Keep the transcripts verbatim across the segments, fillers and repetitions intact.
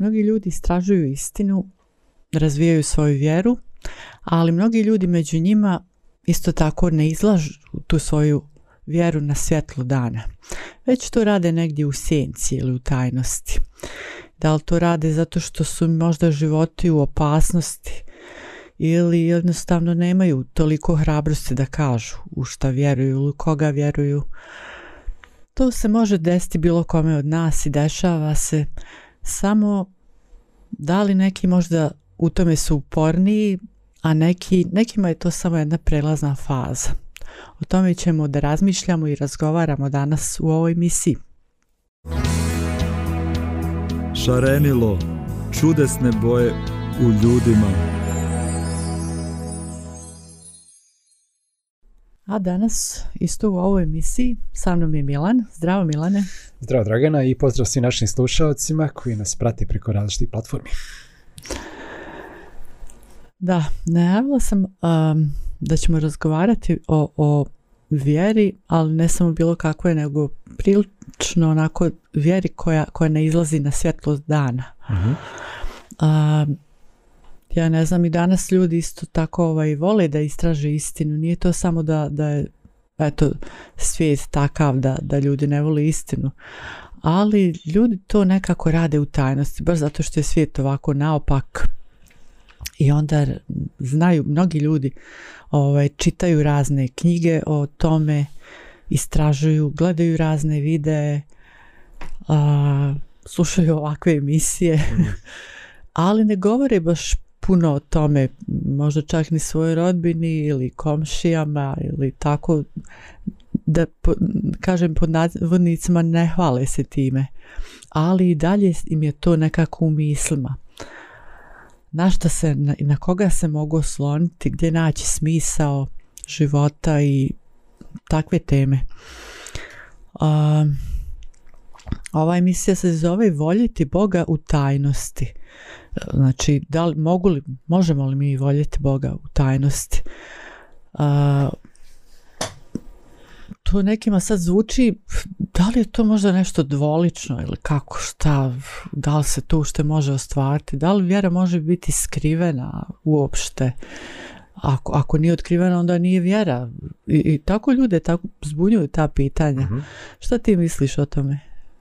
mnogi ljudi istražuju istinu, razvijaju svoju vjeru, ali mnogi ljudi među njima isto tako ne izlažu tu svoju vjeru na svjetlo dana. Već to rade negdje u sjenci ili u tajnosti. Da li to rade zato što su možda životi u opasnosti ili jednostavno nemaju toliko hrabrosti da kažu u šta vjeruju ili u koga vjeruju. To se može desiti bilo kome od nas i dešava se, samo da li neki možda u tome su uporniji, a neki, nekima je to samo jedna prelazna faza. O tome ćemo da razmišljamo i razgovaramo danas u ovoj emisiji. Šarenilo, čudesne boje u ljudima. A danas isto u ovoj emisiji sa mnom je Milan. Zdravo Milane. Zdravo Dragana i pozdrav svim našim slušalcima koji nas prate preko različitih platformi. Da, najavila sam um, da ćemo razgovarati o, o vjeri, ali ne samo bilo kakve, nego prilično onako vjeri koja, koja ne izlazi na svjetlo dana. Uh-huh. Um, ja ne znam, i danas ljudi isto tako ovaj, vole da istraže istinu. Nije to samo da, da je eto, svijet takav da, da ljudi ne vole istinu, ali ljudi to nekako rade u tajnosti, baš zato što je svijet ovako naopak. I onda znaju, mnogi ljudi ovaj, čitaju razne knjige o tome, istražuju, gledaju razne videe, a, slušaju ovakve emisije, mm. ali ne govore baš puno o tome, možda čak ni svojoj rodbini ili komšijama ili tako, da po, kažem pod navodnicima ne hvale se time, ali i dalje im je to nekako u mislima. Na šta se, na, na koga se mogu osloniti, gdje naći smisao života i takve teme. Um, ova emisija se zove Voljeti Boga u tajnosti. Znači, da li, mogu li, možemo li mi voljeti Boga u tajnosti? Uh, to nekima sad zvuči, da li je to možda nešto dvolično ili kako, šta, da li se to uopšte može ostvariti, da li vjera može biti skrivena uopšte, ako, ako nije otkrivena onda nije vjera. I, i tako ljude tako zbunjuju ta pitanja. Mm-hmm. Šta ti misliš o tome?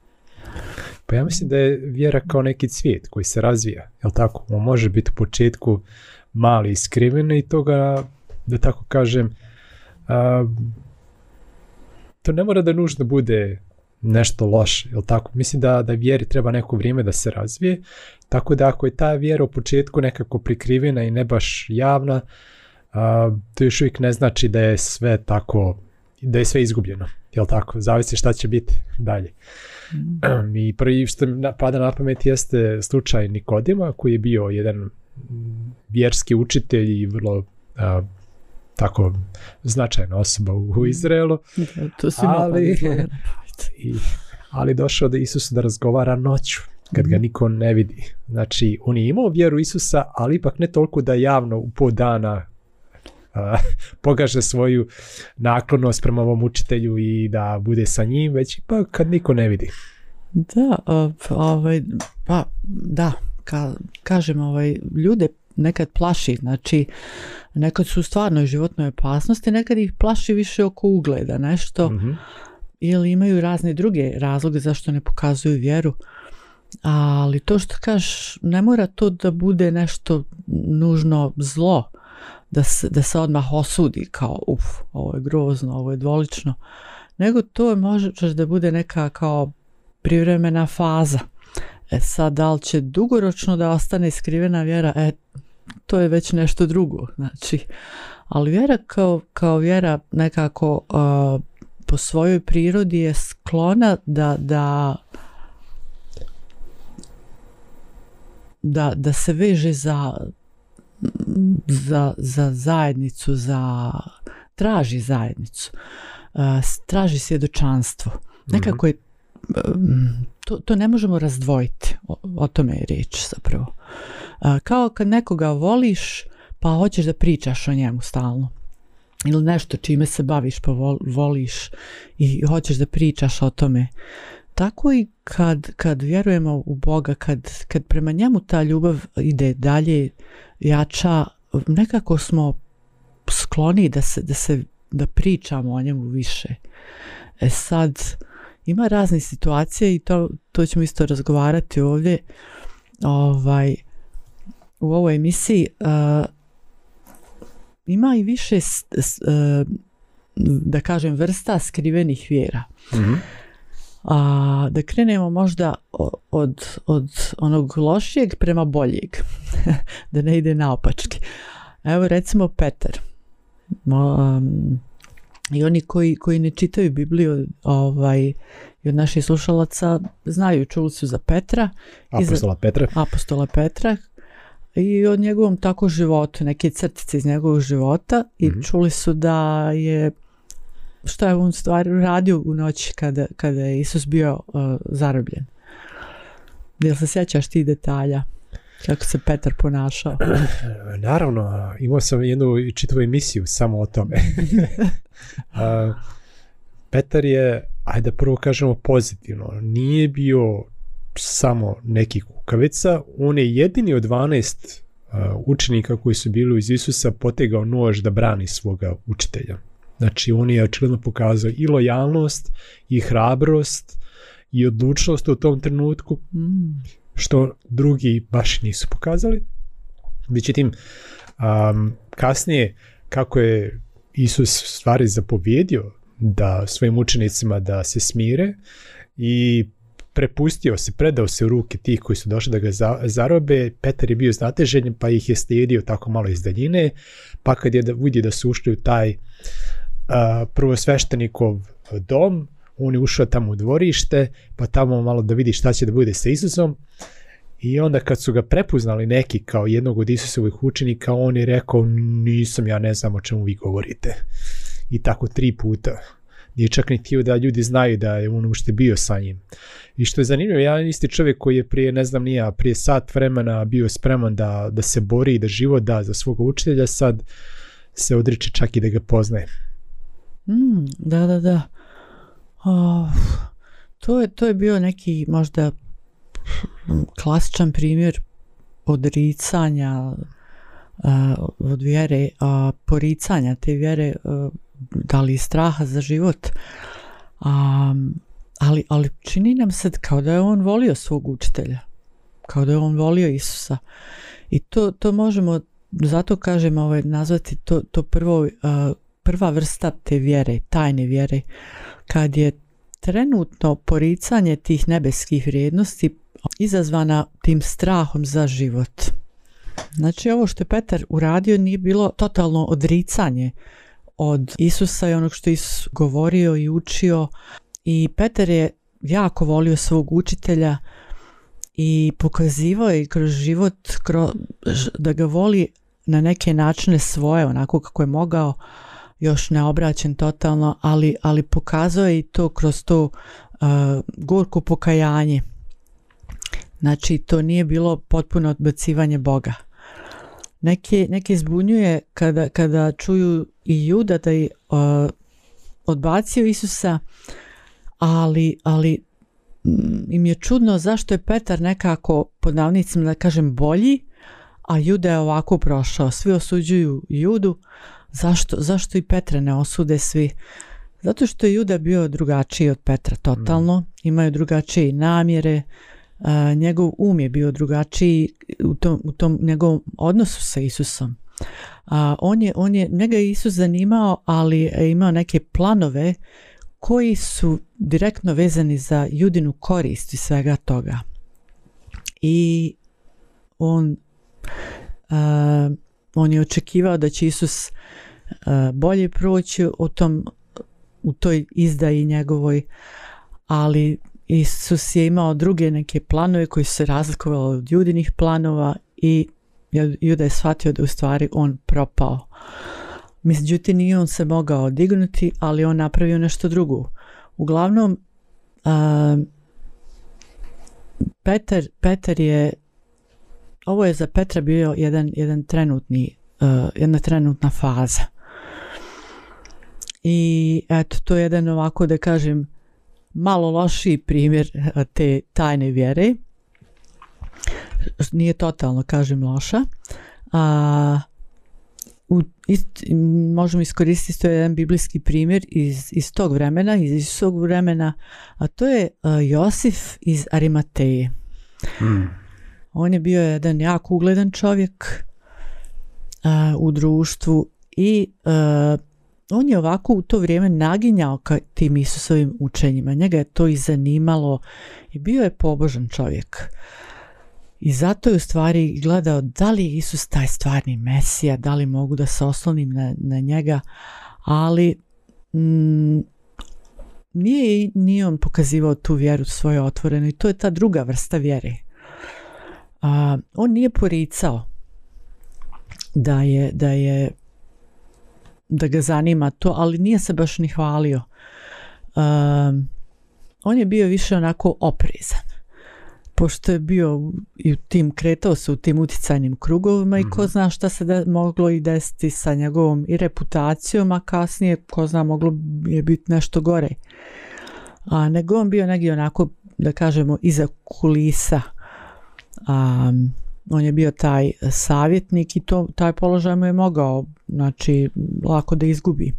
Pa ja mislim da je vjera kao neki cvijet koji se razvija, jel tako? On može biti u početku mali i skriven i toga, da tako kažem, a, to ne mora da nužno bude nešto loše, jel tako? Mislim da, da vjeri treba neko vrijeme da se razvije, tako da ako je ta vjera u početku nekako prikrivena i ne baš javna, a, to još uvijek ne znači da je sve tako, da je sve izgubljeno, jel tako? Zavisi šta će biti dalje. Mm. I prvi što mi pada na pamet jeste slučaj Nikodima, koji je bio jedan vjerski učitelj i vrlo a, tako značajna osoba u, u Izraelu, to ali, i, ali došao do Isusa da razgovara noću, kad ga niko ne vidi. Znači, on je imao vjeru Isusa, ali ipak ne toliko da javno u pol dana a, pokaže svoju naklonost prema ovom učitelju i da bude sa njim, već ipak kad niko ne vidi. Da, ovaj, pa da, ka, kažem, ovaj, ljude nekad plaši, znači nekad su stvarno u životnoj opasnosti, nekad ih plaši više oko ugleda, nešto, mm-hmm. ili imaju razne druge razloge zašto ne pokazuju vjeru, ali to što kažeš, ne mora to da bude nešto nužno zlo, da se, da se odmah osudi kao uf, ovo je grozno, ovo je dvolično, nego to može da bude neka kao privremena faza. E sad, da li će dugoročno da ostane skrivena vjera, e, to je već nešto drugo. Znači, ali vjera kao, kao vjera nekako uh, po svojoj prirodi je sklona da, da, da, da se veže za, za, za zajednicu, za, traži zajednicu, uh, traži svjedočanstvo. Nekako je To, to ne možemo razdvojiti, o, o tome je riječ zapravo. A, kao kad nekoga voliš pa hoćeš da pričaš o njemu stalno, ili nešto čime se baviš pa vol, voliš i hoćeš da pričaš o tome. tako i kad, kad vjerujemo u Boga, kad, kad prema njemu ta ljubav ide dalje, jača, nekako smo skloni da se, da se da pričamo o njemu više. E sad, ima raznih situacija i to, to ćemo isto razgovarati ovdje ovaj, u ovoj emisiji. Uh, ima i više s, s, uh, da kažem vrsta skrivenih vjera. Mm-hmm. A, da krenemo možda od, od onog lošijeg prema boljeg. Da ne ide naopački. Evo recimo Petar. Um, I oni koji, koji ne čitaju Bibliju, ovaj, i od naših slušalaca znaju, čuli su za Petra. Apostola Petra. Apostola Petra. I od njegovom tako životu, neke crtice iz njegovog života. I mm-hmm. čuli su da je, što je on stvari radio u noći kada, kada je Isus bio uh, zarobljen. Jel se sjećaš ti detalja? Kako se Petar ponašao? Naravno, imao sam jednu čitavu emisiju samo o tome. uh, Petar je, ajde prvo kažemo pozitivno, nije bio samo neki kukavica, on je jedini od dvanaest uh, učenika koji su bili uz Isusa potegao nož da brani svoga učitelja. Znači, on je očigledno pokazao i lojalnost, i hrabrost, i odlučnost u tom trenutku, mm. što drugi baš nisu pokazali. Međutim, um, kasnije, kako je Isus stvari zapovjedio da svojim učenicima da se smire i prepustio se, predao se u ruke tih koji su došli da ga za, zarobe, Petar je bio znateženjen, pa ih je slijedio tako malo iz daljine, pa kad je da vidio da su ušli u taj uh, prvosveštenikov dom, on je ušao tamo u dvorište, pa tamo malo da vidi šta će da bude sa Isusom. I onda kad su ga prepoznali neki kao jednog od Isusovih učenika, on je rekao, nisam, ja ne znam o čemu vi govorite. I tako tri puta. Nije čak ni htio da ljudi znaju da je on uopšte bio sa njim. I što je zanimljivo, ja isti čovjek koji je prije, ne znam nija, prije sat vremena bio spreman da, da se bori i da život da za svog učitelja, sad se odriče čak i da ga poznaje. Mm, da, da, da. Oh, to je, to je bio neki možda klasičan primjer odricanja uh, od vjere, uh, poricanja te vjere, uh, da li straha za život. Um, ali, ali čini nam se kao da je on volio svog učitelja, kao da je on volio Isusa. I to, to možemo, zato kažem, ovaj, nazvati to, to prvo, uh, prva vrsta te vjere, tajne vjere, kad je trenutno poricanje tih nebeskih vrijednosti izazvana tim strahom za život. Znači, ovo što je Petar uradio nije bilo totalno odricanje od Isusa i onog što je Isus govorio i učio. I Petar je jako volio svog učitelja i pokazivao je kroz život kroz, da ga voli na neke načine svoje, onako kako je mogao, još neobraćen totalno, ali, ali pokazao je i to kroz to uh, gorko pokajanje. Znači, to nije bilo potpuno odbacivanje Boga. Neke, neke zbunjuje kada, kada čuju i Juda da je uh, odbacio Isusa, ali, ali im je čudno zašto je Petar nekako, pod navodnicima da kažem, bolji, a Juda je ovako prošao. Svi osuđuju Judu. Zašto, zašto i Petra ne osude svi? Zato što je Juda bio drugačiji od Petra totalno. Mm. Imaju drugačije namjere. Uh, njegov um je bio drugačiji u tom, u tom njegovom odnosu sa Isusom. Uh, on je, on je, njega je Isus zanimao, ali je imao neke planove koji su direktno vezani za Judinu korist i svega toga. I on, uh, on je očekivao da će Isus uh, bolje proći u, tom, u toj izdaji njegovoj, ali Isus je imao druge neke planove koji su se razlikovali od Judinih planova i Juda je shvatio da u stvari on propao. Međutim, nije on se mogao dignuti, ali on napravio nešto drugo. Uglavnom, uh, Petar, Petar je, ovo je za Petra bio jedan, jedan trenutni, uh, jedna trenutna faza. I eto, to je jedan ovako, da kažem, malo lošiji primjer te tajne vjere. Nije totalno, kažem, loša. A, u, ist, možemo iskoristiti to je jedan biblijski primjer iz, iz tog vremena, iz Isusovog vremena, a to je a, Josif iz Arimateje. Mm. On je bio jedan jako ugledan čovjek a, u društvu i a, on je ovako u to vrijeme naginjao ka tim Isusovim učenjima. Njega je to i zanimalo i bio je pobožan čovjek. I zato je u stvari gledao da li je Isus taj stvarni Mesija, da li mogu da se oslonim na, na njega, ali mm, nije, nije on pokazivao tu vjeru svoju otvorenu i to je ta druga vrsta vjere. A, on nije poricao da je, da je da ga zanima to, ali nije se baš ni hvalio. Um, on je bio više onako oprezan. Pošto je bio i u tim, kretao se u tim uticajnim krugovima mm-hmm. i ko zna šta se da, moglo i desiti sa njegovom i reputacijom, a kasnije ko zna moglo je biti nešto gore. A nego on bio negdje onako, da kažemo, iza kulisa. Um, on je bio taj savjetnik i to, taj položaj mu je mogao, znači, lako da izgubi.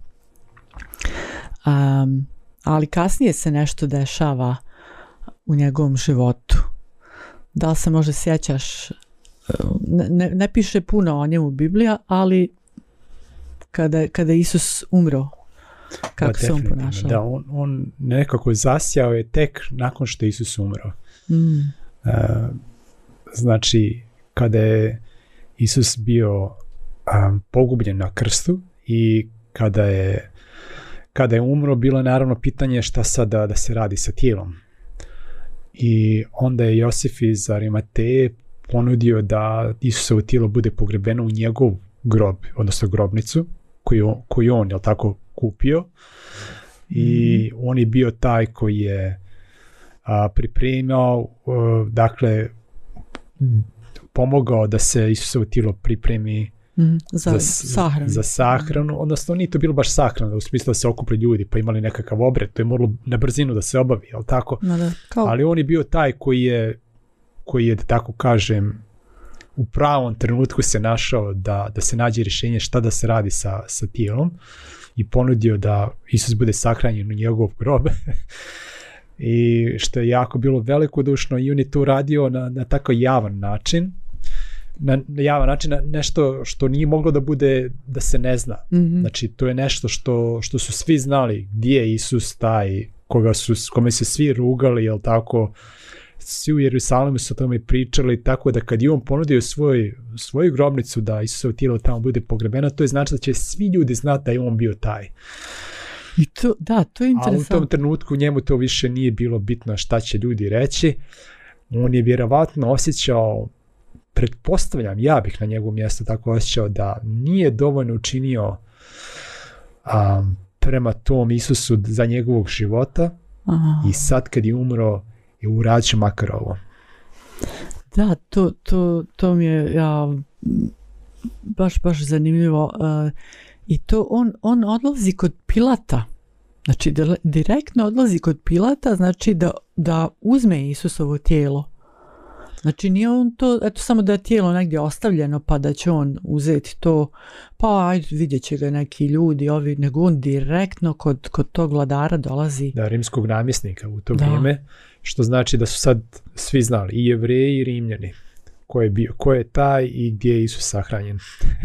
Um, ali kasnije se nešto dešava u njegovom životu. Da li se možda sjećaš, ne, ne piše puno o njemu Biblija, ali kada, kada Isus umro, kako da, se on ponašao? Da, on, on nekako zasjao je tek nakon što je Isus umro. Mm. Uh, znači, kada je Isus bio um, pogubljen na krstu i kada je, kada je umro, bilo je naravno pitanje šta sad da, da se radi sa tijelom. I onda je Josif iz Arimateje ponudio da Isusovo tijelo bude pogrebeno u njegov grob, odnosno grobnicu koju on, koju on, jel tako, kupio. I mm. on je bio taj koji je a, pripremio, a, dakle, pomogao da se Isusovo tijelo pripremi mm, za, za, sahranu. za sahranu, odnosno nije to bilo baš sahrana, u smislu da se okupili ljudi pa imali nekakav obred, to je moralo na brzinu da se obavi, jel tako? No, da, kao... Ali on je bio taj koji je, koji je, da tako kažem, u pravom trenutku se našao da, da se nađe rješenje šta da se radi sa, sa tijelom i ponudio da Isus bude sahranjen u njegov grob. I što je jako bilo velikodušno i on je to radio na, na tako javan način, na, na javan način, na nešto što nije moglo da bude, da se ne zna. Mm-hmm. Znači, to je nešto što, što su svi znali, gdje je Isus taj, koga su, kome se svi rugali, jel tako, svi u Jerusalimu su o tome pričali, tako da kad je on ponudio svoj, svoju grobnicu da Isusovo tijelo tamo bude pogrebeno, to je znači da će svi ljudi znati da je on bio taj. I to, da, to je interesantno. A u tom trenutku njemu to više nije bilo bitno šta će ljudi reći. On je vjerovatno osjećao, pretpostavljam, ja bih na njegovom mjestu tako osjećao da nije dovoljno učinio um, prema tom Isusu za njegovog života. Aha. I sad kad je umro je uradio makar ovo. Da, to, to, to mi je ja, baš, baš zanimljivo. Uh, I to on, on odlazi kod Pilata. Znači, direktno odlazi kod Pilata, znači da, da uzme Isusovo tijelo. Znači, nije on to, eto samo da je tijelo negdje ostavljeno, pa da će on uzeti to, pa ajde, vidjet će ga neki ljudi, ovi, nego on direktno kod, kod tog vladara dolazi. Da, rimskog namjesnika u to da. vrijeme, što znači da su sad svi znali, i Jevreji i Rimljani, ko je, bio, ko je taj i gdje je Isus sahranjen.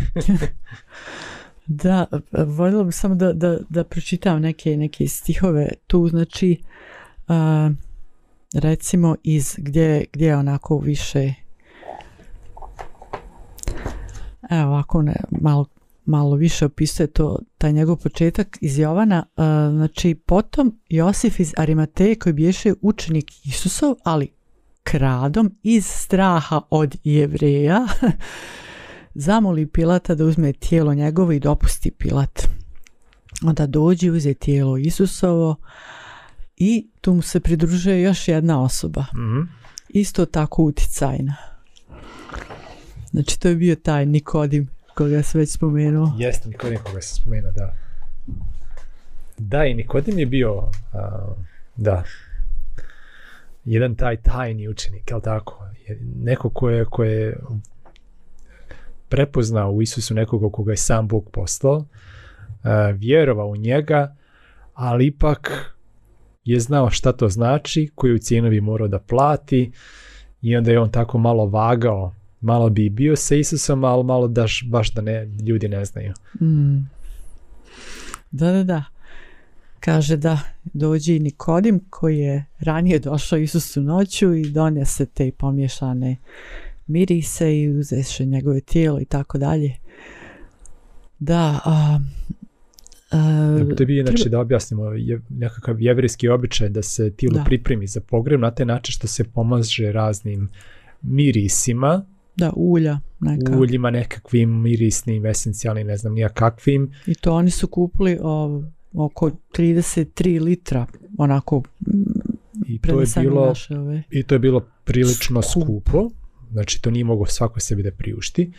Da, voljela bih samo da, da, da pročitam neke, neke stihove tu, znači uh, recimo iz gdje, gdje je onako više evo ovako ne, malo, malo više opisuje to, taj njegov početak iz Jovana, uh, znači potom Josif iz Arimateje koji biješe učenik Isusov, ali kradom iz straha od Jevreja zamoli Pilata da uzme tijelo njegovo i dopusti Pilat. Onda dođe, uze tijelo Isusovo i tu mu se pridružuje još jedna osoba. Mm-hmm. Isto tako uticajna. Znači to je bio taj Nikodim koga se već spomenuo. Jeste Nikodim koga se spomenuo, da. Da, i Nikodim je bio uh, Da. Jedan taj tajni učenik, jel tako? Neko ko je, ko je prepoznao u Isusu nekoga koga je sam Bog poslao, vjerovao u njega, ali ipak je znao šta to znači, koju cijenu bi morao da plati, i onda je on tako malo vagao, malo bi bio sa Isusom, ali malo daš, baš da ne, ljudi ne znaju. Mm. Da, da, da. Kaže da dođe i Nikodim koji je ranije došao Isusu noću i donese te pomiješane mirise i uzeše njegove tijelo i tako dalje. Da, a, a, to bi znači da objasnimo je nekakav jevrijski običaj da se tijelo da. pripremi za pogreb na taj način što se pomaže raznim mirisima. Da, ulja. Neka. Uljima nekakvim mirisnim, esencijalnim, ne znam nija kakvim. I to oni su kupili o, oko trideset tri litra, onako I to, je bilo, naše ove. I to je bilo prilično Skup. skupo, znači to nije moglo svako sebi da priušti.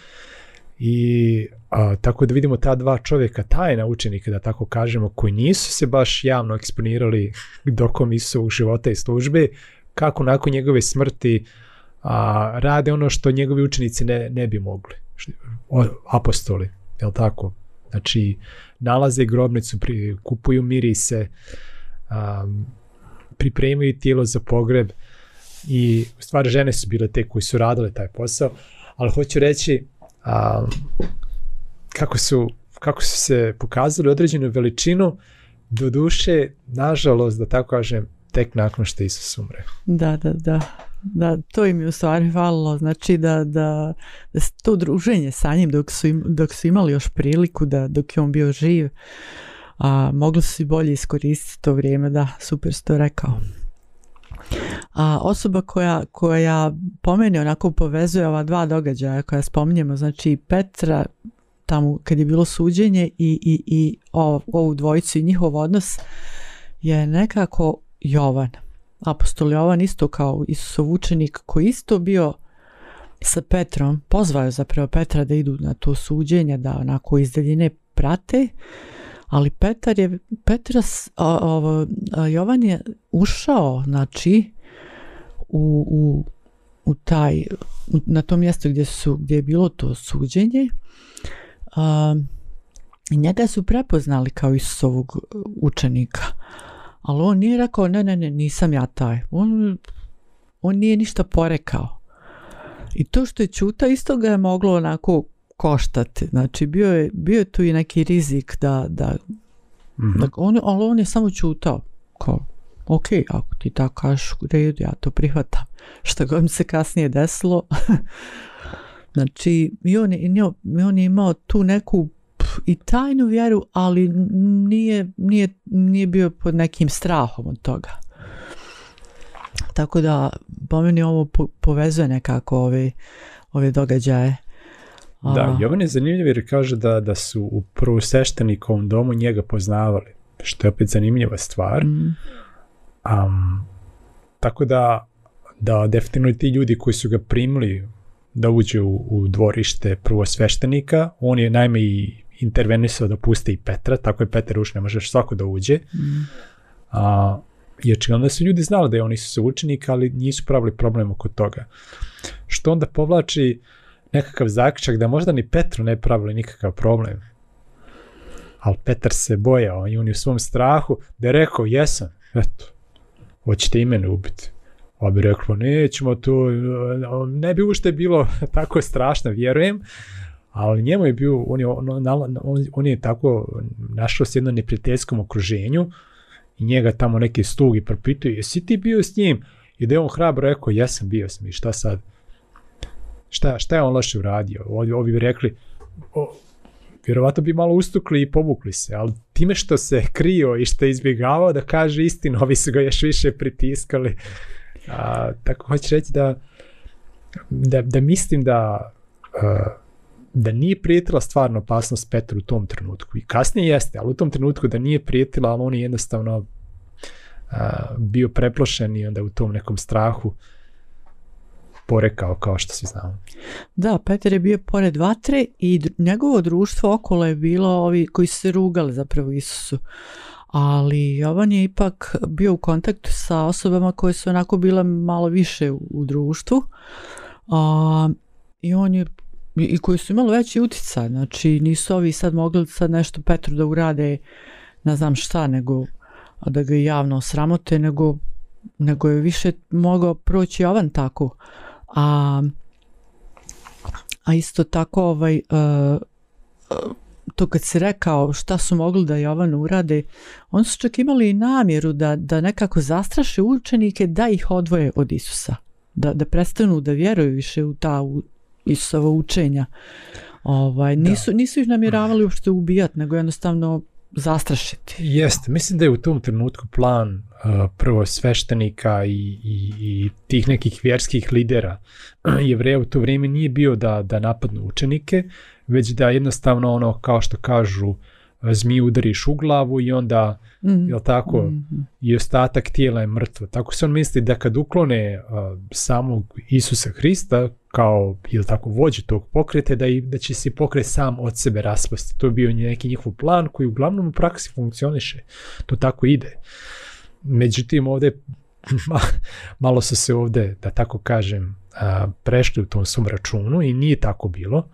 I a, tako da vidimo ta dva čovjeka, tajna učenika, da tako kažemo, koji nisu se baš javno eksponirali dokom Isusovog života i službe, kako nakon njegove smrti a, rade ono što njegovi učenici ne, ne bi mogli. O, apostoli, jel tako? Znači, nalaze grobnicu, pri, kupuju mirise, a, pripremaju tijelo za pogreb i u stvari žene su bile te koji su radile taj posao, ali hoću reći a, kako su kako su se pokazali određenu veličinu, do duše, nažalost, da tako kažem, tek nakon što Isus umre. Da, da, da. Da, to im je u stvari falilo, znači da, da, da to druženje sa njim dok su, im, dok su imali još priliku da dok je on bio živ, a, mogli su i bolje iskoristiti to vrijeme, da, super si to rekao. A osoba koja, koja po meni onako povezuje ova dva događaja koja spominjemo, znači Petra tamo kad je bilo suđenje i, i, i o, ovu dvojicu i njihov odnos je nekako Jovan. Apostol Jovan isto kao Isusov učenik koji isto bio sa Petrom, pozvao je zapravo Petra da idu na to suđenje, da onako iz daljine prate, ali Petar je, Petra, a, a, a Jovan je ušao, znači, u, u, u taj, u, na to mjesto gdje, su, gdje je bilo to suđenje, a, njega su prepoznali kao Isusovog učenika. Ali on nije rekao, ne, ne, ne, nisam ja taj. On, on nije ništa porekao. I to što je čuta, isto ga je moglo onako koštati. Znači, bio je, bio je tu i neki rizik da, da, mm-hmm. da on, ali on je samo čutao. Kao, ok, ako ti tako kažeš, u redu, ja to prihvatam. Što god mi se kasnije desilo. Znači, i on, je, on je imao tu neku i tajnu vjeru, ali nije, nije, nije bio pod nekim strahom od toga. Tako da, po meni ovo po, povezuje nekako ove, ove događaje. Da, Jovan je zanimljiv jer kaže da, da su u prvosveštenikovom domu njega poznavali, što je opet zanimljiva stvar. Mm. Um, tako da, da definitivno ti ljudi koji su ga primili da uđe u, u dvorište prvosveštenika, on je naime i intervenisao da puste i Petra, tako je Petar ušao, ne možeš svako da uđe. Mm. A, jer onda su ljudi znali da je on Isusov učenik, ali nisu pravili problem oko toga. Što onda povlači nekakav zaključak da možda ni Petru ne pravili nikakav problem. Ali Petar se bojao i on je u svom strahu da je rekao, jesam, eto, hoćete i mene ubiti. A bi rekao, nećemo to, ne bi ušte bilo tako strašno, vjerujem, ali njemu je bio, on je, on, on, on je tako našao se jednom neprijateljskom okruženju i njega tamo neki slugi propituju, jesi ti bio s njim? I da je on hrabro rekao, jesam, bio sam, i šta sad? Šta, šta je on loše uradio? Ovi, ovi bi rekli, o, vjerovatno bi malo ustukli i povukli se, ali time što se krio i što je izbjegavao da kaže istinu, ovi su ga još više pritiskali. A, tako hoću reći da, da, da mislim da uh, da nije prijetila stvarno opasnost Petru u tom trenutku. I kasnije jeste, ali u tom trenutku da nije prijetila, ali on je jednostavno uh, bio preplošen i onda u tom nekom strahu porekao, kao što svi znamo. Da, Petar je bio pored vatre i njegovo društvo okolo je bilo ovi koji su se rugali zapravo Isusu. ali Jovan je ipak bio u kontaktu sa osobama koje su onako bile malo više u, u društvu a, i on je i koji su imali veći uticaj, znači nisu ovi sad mogli sad nešto Petru da urade ne znam šta, nego da ga javno osramote, nego, nego je više mogao proći Jovan tako. A, a isto tako ovaj, uh, to kad si rekao šta su mogli da Jovan urade, oni su čak imali i namjeru da, da nekako zastraše učenike da ih odvoje od Isusa, da, da prestanu da vjeruju više u ta u Isusova učenja. Ovaj, nisu, nisu ih namjeravali uopšte ubijati, nego jednostavno zastrašiti. Jeste, mislim da je u tom trenutku plan uh, prvo sveštenika i, i, i tih nekih vjerskih lidera Jevreja u to vrijeme nije bio da, da napadnu učenike, već da jednostavno ono, kao što kažu, zmiju udariš u glavu i onda, mm-hmm. jel tako, mm-hmm. i ostatak tijela je mrtvo. Tako se on misli da kad uklone uh, samog Isusa Hrista kao, jel tako, vođu tog pokreta, da, i, da će se pokret sam od sebe raspasti. To je bio neki njihov plan koji uglavnom u praksi funkcioniše. To tako ide. Međutim, ovdje malo su se ovdje, da tako kažem, uh, prešli u tom svom računu i nije tako bilo.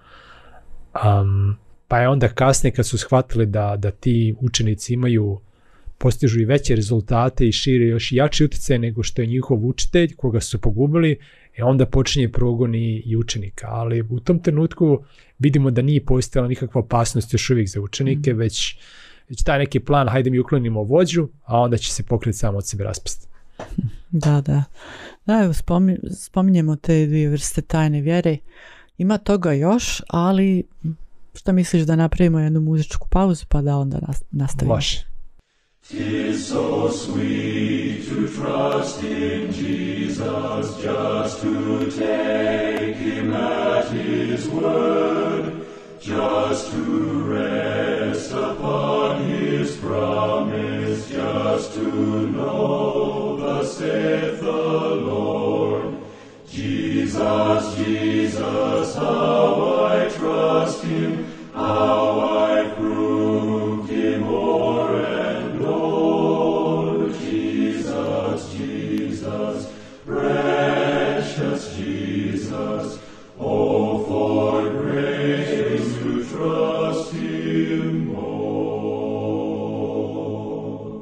Um, pa je onda kasnije kad su shvatili da, da ti učenici imaju, postižu i veće rezultate i šire još jači utjecaj nego što je njihov učitelj koga su pogubili, e onda počinje progon i, i učenika. Ali u tom trenutku vidimo da nije postojala nikakva opasnost još uvijek za učenike, mm. već, već taj neki plan, hajde mi uklonimo vođu, a onda će se pokret samo od sebe raspasti. Da, da. Da, evo spomin, spominjemo te dvije vrste tajne vjere. Ima toga još, ali šta misliš da napravimo jednu muzičku pauzu pa da onda nastavimo? Može. Tis so sweet to trust in Jesus, just to take him at his word, just to rest upon his promise, just to know thus saith the Lord. Jesus, Jesus, how I trust him, how I proved him o'er and o'er. Jesus, Jesus, precious Jesus, oh, for grace to trust him more.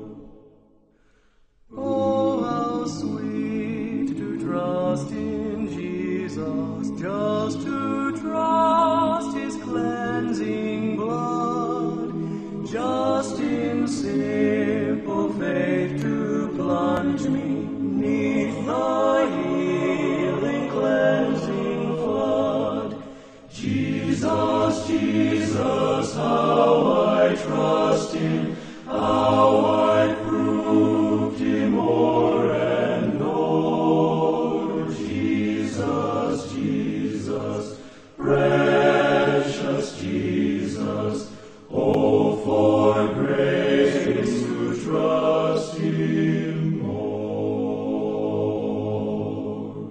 Oh, how sweet to trust in Jesus, just to trust his cleansing blood, just in simple faith to plunge me neath the healing cleansing flood. Jesus, Jesus, how I trust him, how I proved him o'er and o'er. Jesus, Jesus, precious Jesus, oh, for grace to trust him more.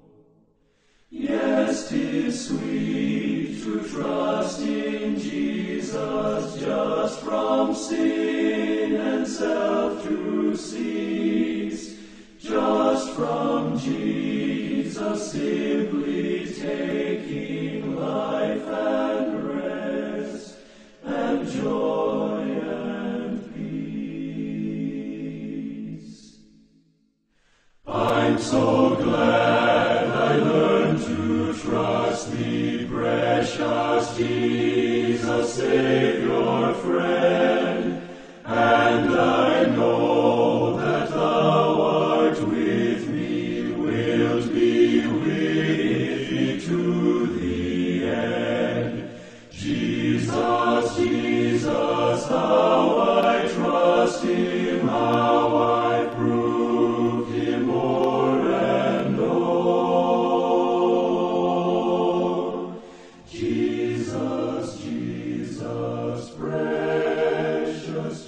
Yes, 'tis sweet to trust in Jesus, just from sin and self to cease, just from Jesus simply taking life and rest and joy and peace. I'm so glad I learned to trust thee, precious Jesus, Savior, friend, and I know that thou art with me, wilt be with me to the end. Jesus, Jesus, how I trust him, how I prove him o'er and o'er. Jesus, Jesus, precious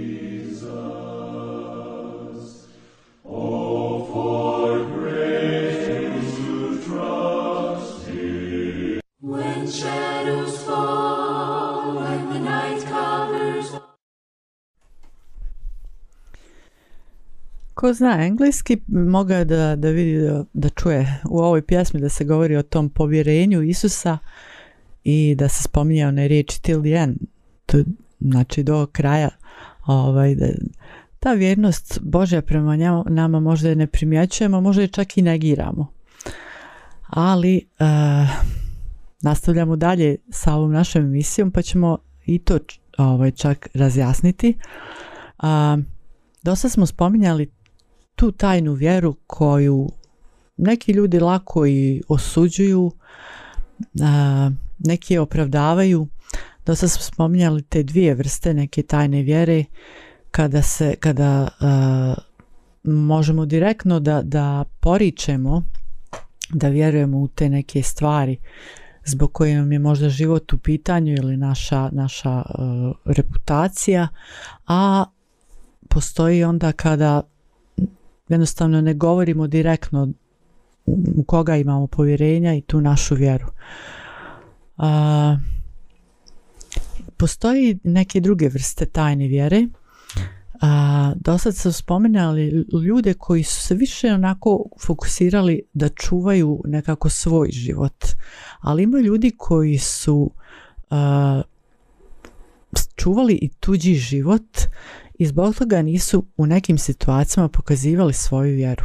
Jesus, oh, for grace to trust him. When shadows fall, when the night covers. ko zna engleski, mogao je da, da vidi, da, da čuje u ovoj pjesmi da se govori o tom povjerenju Isusa i da se spominje one riječi till the end, to, znači do kraja. Ovaj, da, ta vjernost Božja prema njama, nama možda je ne primjećujemo, možda je čak i negiramo. Ali uh, nastavljamo dalje sa ovom našom emisijom, pa ćemo i to ovaj, čak razjasniti. Uh, dosta smo spominjali tu tajnu vjeru koju neki ljudi lako i osuđuju, uh, neki je opravdavaju. Dosta smo spominjali te dvije vrste neke tajne vjere kada se kada uh, možemo direktno da, da poričemo, da vjerujemo u te neke stvari zbog koje nam je možda život u pitanju ili naša, naša uh, reputacija, a postoji onda kada jednostavno ne govorimo direktno u koga imamo povjerenja i tu našu vjeru. Uh, postoji neke druge vrste tajne vjere. A, dosad su spomenuli ljude koji su se više onako fokusirali da čuvaju nekako svoj život, ali ima ljudi koji su a, čuvali i tuđi život i zbog toga nisu u nekim situacijama pokazivali svoju vjeru.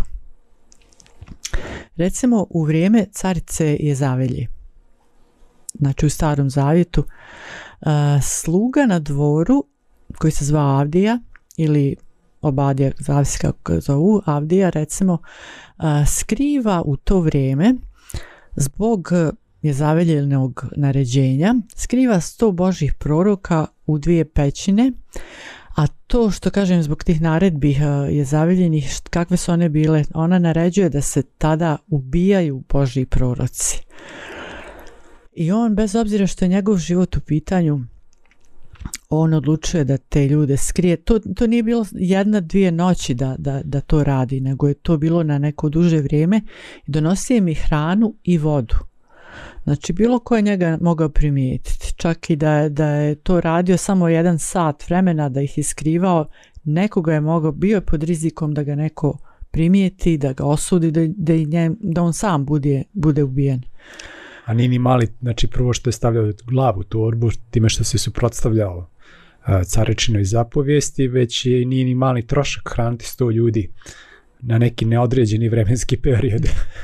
Recimo u vrijeme carice Jezavelje, znači u Starom Zavjetu, a, sluga na dvoru koji se zvao Avdija ili Obadija, zavisi kako ga zovu, Avdija recimo, skriva u to vrijeme zbog Jezaveljinog naređenja, skriva sto Božjih proroka u dvije pećine, a to što kažem zbog tih naredbi Jezaveljinih, kakve su one bile, ona naređuje da se tada ubijaju Božji proroci. I on, bez obzira što je njegov život u pitanju, on odlučuje da te ljude skrije. To, to nije bilo jedna, dvije noći da, da, da to radi, nego je to bilo na neko duže vrijeme i donosio im i hranu i vodu. Znači bilo ko je njega mogao primijetiti. Čak i da je, da je to radio samo jedan sat vremena da ih iskrivao, nekoga je mogao, bio je pod rizikom da ga neko primijeti, da ga osudi, da, da, njem, da on sam bude, bude ubijen. A nije ni mali, znači prvo što je stavljao glavu u torbu, time što se suprotstavljao uh, carečinoj zapovijesti, već je nije ni mali trošak hraniti sto ljudi na neki neodređeni vremenski period.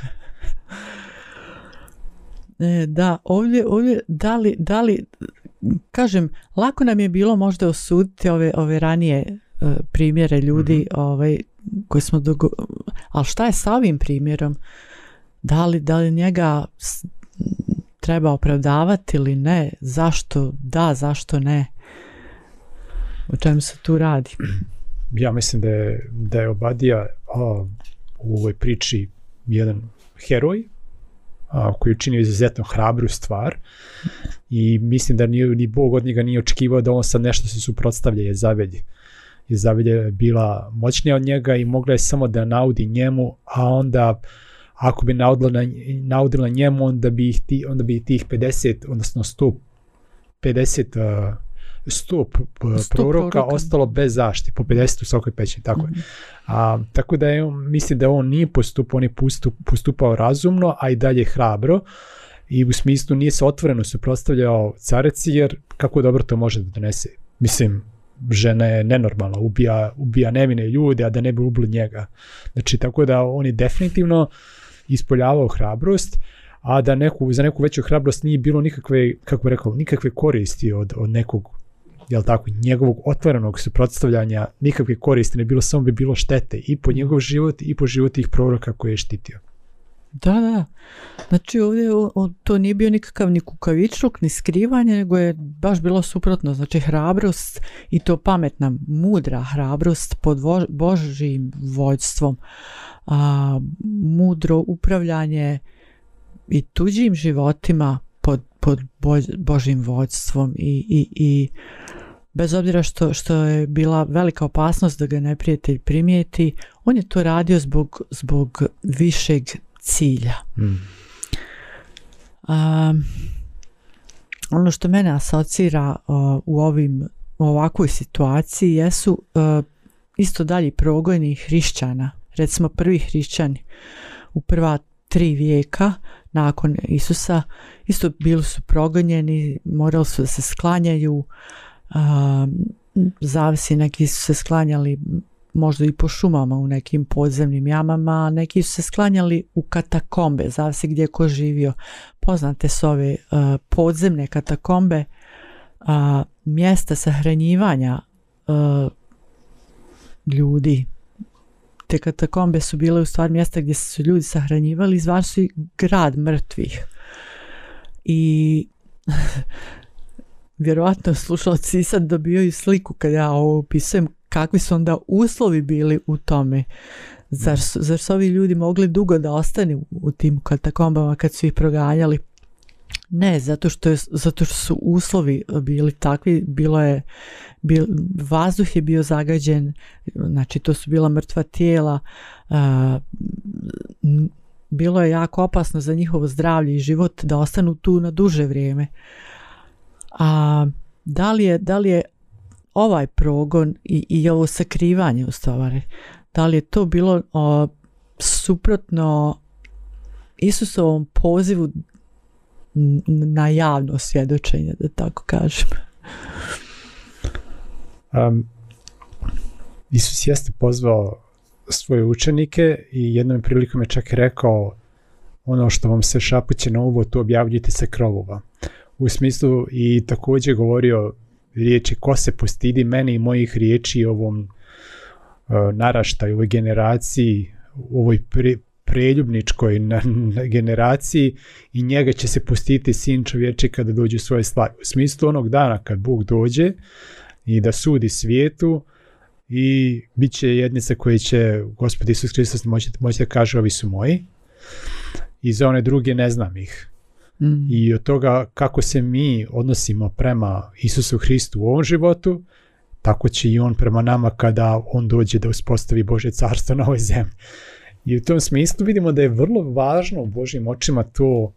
e, da, ovdje, ovdje da li, da li, kažem, lako nam je bilo možda osuditi ove, ove ranije uh, primjere ljudi, mm-hmm. ovaj, koji smo dugo... Ali šta je sa ovim primjerom? Da li, da li njega treba opravdavati ili ne, zašto da, zašto ne, o čemu se tu radi? Ja mislim da je, da je Obadija a, u ovoj priči jedan heroj a, koji je učinio izuzetno hrabru stvar i mislim da ni, ni Bog od njega nije očekivao da on sad nešto se suprotstavlja Jezavelji. Jezavelja je bila moćnija od njega i mogla je samo da naudi njemu, a onda ako bi naudila, na, naudila njemu, onda bi, ih ti, onda bi tih pedeset, odnosno sto pedeset, uh, sto proroka, proroka ostalo bez zaštite, po pedeset u svakoj pećini, tako mm-hmm. je. A, tako da je, mislim da on nije postupao, on je postup, postupao razumno, a i dalje hrabro, i u smislu nije se otvoreno suprotstavljao careci, jer kako dobro to može da donese. Mislim, žena je nenormalna, ubija, ubija nevine ljude, a da ne bi ubili njega. Znači, tako da on je definitivno ispoljavao hrabrost, a da neku, za neku veću hrabrost nije bilo nikakve, kako bih rekao, nikakve koristi od, od nekog, jel tako, njegovog otvorenog suprotstavljanja, nikakve koristi ne bilo, samo bi bilo štete i po njegov život i po život tih proroka koje je štitio. Da, da. Znači ovdje o, to nije bio nikakav ni kukavičluk, ni skrivanje, nego je baš bilo suprotno. Znači hrabrost, i to pametna, mudra hrabrost pod vo, Božjim vođstvom, a, mudro upravljanje i tuđim životima pod, pod Božjim vođstvom i, i, i bez obzira što, što je bila velika opasnost da ga neprijatelj primijeti, on je to radio zbog, zbog višeg cilja. Mm. Um, ono što mene asocira uh, u ovim u ovakvoj situaciji jesu uh, isto dalje progoni hrišćana, recimo prvi hrišćani u prva tri vijeka nakon Isusa isto bili su progonjeni, morali su da se sklanjaju, a, zavisi, neki su se sklanjali možda i po šumama u nekim podzemnim jamama, neki su se sklanjali u katakombe, zavisi gdje je ko živio. Poznate su ove uh, podzemne katakombe, uh, mjesta sahranjivanja uh, ljudi. Te katakombe su bile u stvari mjesta gdje su ljudi sahranjivali, zvali su i grad mrtvih. I vjerovatno slušalci sad dobijaju sliku kad ja ovo opisujem, kakvi su onda uslovi bili u tome. Zar su, zar su ovi ljudi mogli dugo da ostane u tim katakombama kad su ih proganjali? Ne, zato što, je, zato što su uslovi bili takvi, bilo je, bil, vazduh je bio zagađen, znači to su bila mrtva tijela, a, bilo je jako opasno za njihovo zdravlje i život da ostanu tu na duže vrijeme. A da li je, da li je ovaj progon i, i ovo sakrivanje u stvari, da li je to bilo o, suprotno Isusovom pozivu na javno svjedočenje, da tako kažem? Um, Isus jeste pozvao svoje učenike i jednom prilikom je čak rekao ono što vam se šapuće na uvo, to objavljujte sa krovova. U smislu i također govorio riječi ko se postidi mene i mojih riječi ovom uh, naraštaju, ovoj generaciji, ovoj pre, preljubničkoj na, na generaciji i njega će se postiti sin čovječi kada dođe u svoje slavi. U smislu onog dana kad Bog dođe i da sudi svijetu i bit će jednica koji će Gospod Isus Hristos moći, moći da kaže ovi su moji i za one druge ne znam ih. Mm. I od toga kako se mi odnosimo prema Isusu Hristu u ovom životu, tako će i on prema nama kada on dođe da uspostavi Božje carstvo na ovoj zemlji. I u tom smislu vidimo da je vrlo važno u Božjim očima to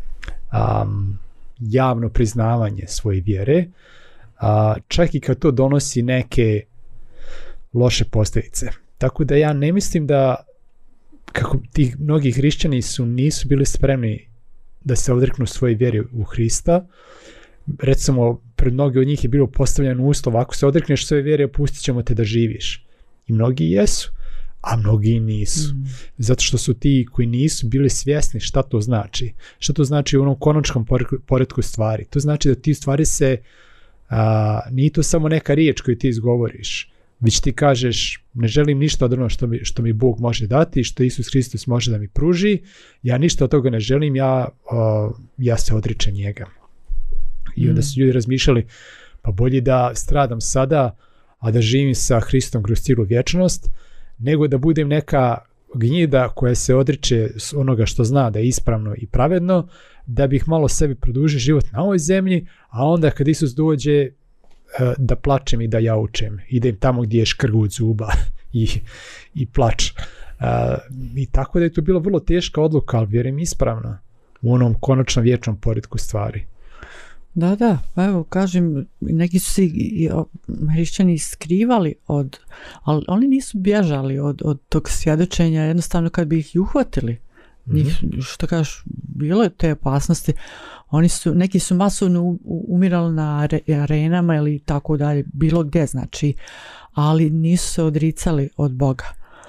um, javno priznavanje svoje vjere, uh, čak i kad to donosi neke loše posljedice. Tako da ja ne mislim da kako ti mnogi hrišćani su nisu bili spremni da se odreknu svoje vjere u Hrista. Recimo, pred mnogi od njih je bilo postavljen uslov, ako se odrekneš svoje vjere, pustit ćemo te da živiš. I mnogi jesu, a mnogi nisu. Mm. Zato što su ti koji nisu bili svjesni šta to znači. Šta to znači u onom konačnom poretku stvari. To znači da ti stvari se, a, nije to samo neka riječ koju ti izgovoriš, već ti kažeš ne želim ništa od ono što mi, što mi Bog može dati, što Isus Hristos može da mi pruži, ja ništa od toga ne želim, ja, uh, ja se odričem njega. I onda su ljudi razmišljali, pa bolje da stradam sada, a da živim sa Hristom kroz cijelu vječnost, nego da budem neka gnjida koja se odriče onoga što zna da je ispravno i pravedno, da bih malo sebi produžio život na ovoj zemlji, a onda kad Isus dođe, da plačem i da jaučem, idem tamo gdje je škrgut zuba i, i plač. Uh, i tako da je to bilo vrlo teška odluka, ali vjerujem ispravna u onom konačnom vječnom poretku stvari. Da, da, evo kažem, neki su se hrišćani skrivali od, ali oni nisu bježali od, od tog svjedočenja, jednostavno kad bi ih uhvatili, njih, mm-hmm. što kažeš, bilo je te opasnosti. Oni su, neki su masovno umirali na arenama ili tako dalje, bilo gdje, znači, ali nisu se odricali od Boga.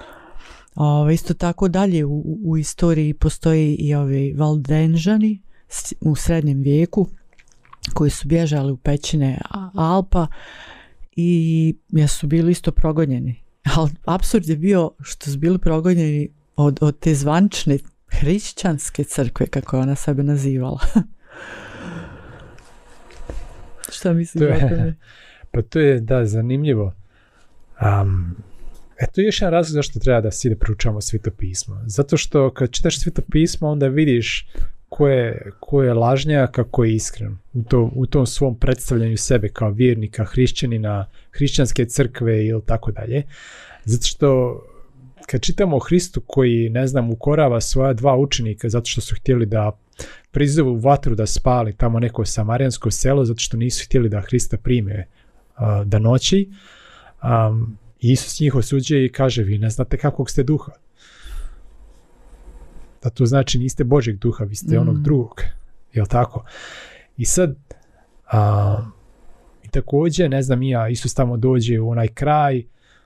O, isto tako dalje u, u istoriji postoji i ovi Valdenžani u srednjem vijeku koji su bježali u pećine Alpa i jesu bili isto progonjeni. Ali apsurd je bio što su bili progonjeni od, od te zvanične hrišćanske crkve, kako je ona sebe nazivala. Šta misliš o tome? Pa to je, da, zanimljivo. Um, e, to je još jedan razlog zašto treba da svi da proučavamo Sveto pismo. Zato što kad čitaš Sveto pismo, onda vidiš ko je, ko je lažnjak, kako je iskren. U, to, u tom svom predstavljanju sebe kao vjernika, hrišćanina, hrišćanske crkve ili tako dalje. Zato što kad čitamo o Hristu koji, ne znam, ukorava svoja dva učenika zato što su htjeli da prizovu vatru da spali tamo neko samarijansko selo zato što nisu htjeli da Hrista prime uh, da noći. Um, Isus njih osuđuje i kaže, vi ne znate kakvog ste duha. Da to znači niste Božjeg duha, vi ste mm. onog drugog. Jel tako? I sad, a, i također, ne znam ja, Isus tamo dođe u onaj kraj,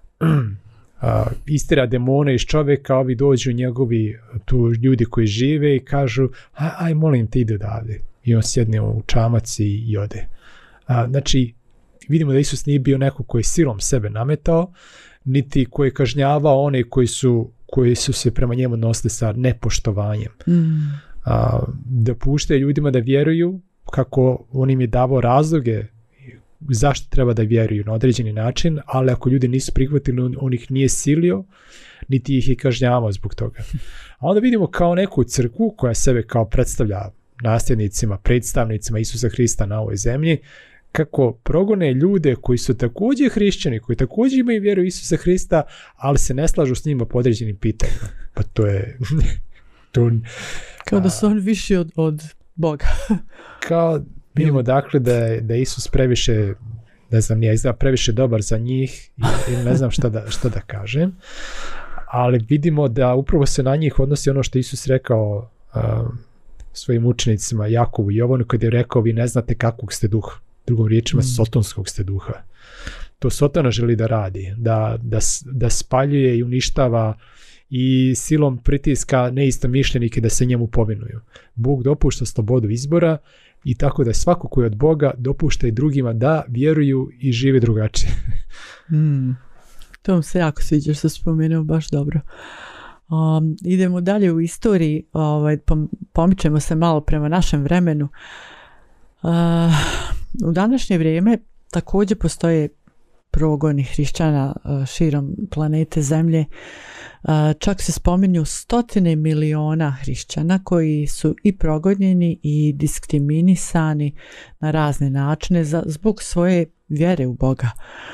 a, istira demone iz čovjeka, ovi dođu njegovi tu ljudi koji žive i kažu, aj, aj molim te ide odavde. I on sjedne u čamac i, i ode. A, znači, vidimo da Isus nije bio neko koji je silom sebe nametao, niti koji je kažnjavao one koji su, koji su se prema njemu nosili sa nepoštovanjem. Mm. A, da puštaju ljudima da vjeruju kako on im je davao razloge zašto treba da vjeruju na određeni način, ali ako ljudi nisu prihvatili, on, on ih nije silio, niti ih je kažnjavao zbog toga. A onda vidimo kao neku crkvu koja sebe kao predstavlja nasljednicima, predstavnicima Isusa Hrista na ovoj zemlji, kako progone ljude koji su također hrišćani, koji također imaju vjeru Isusa Hrista, ali se ne slažu s njima po određenim pitanjima. Pa to je... to, kao da su on viši od, od Boga. Kao vidimo dakle da je, da je Isus previše, ne znam, nije izgleda previše dobar za njih i, i ne znam šta da, šta da kažem, ali vidimo da upravo se na njih odnosi ono što Isus rekao uh, svojim učenicima Jakovu i Jovanu kad je rekao vi ne znate kakvog ste duha. Drugom riječima, mm. sotonskog ste duha. To Sotona želi da radi, da, da, da spaljuje i uništava i silom pritiska neistomišljenike da se njemu povinuju. Bog dopušta slobodu izbora i tako da svako koji je od Boga dopušta i drugima da vjeruju i žive drugačije. mm. To vam se jako sviđa što spomenuo, baš dobro. Um, idemo dalje u istoriji, ovaj, pom- pomičemo se malo prema našem vremenu. Uh, u današnje vrijeme također postoje progoni hrišćana uh, širom planete Zemlje. Uh, čak se spominju stotine miliona hrišćana koji su i progonjeni i diskriminisani na razne načine za, zbog svoje vjere u Boga.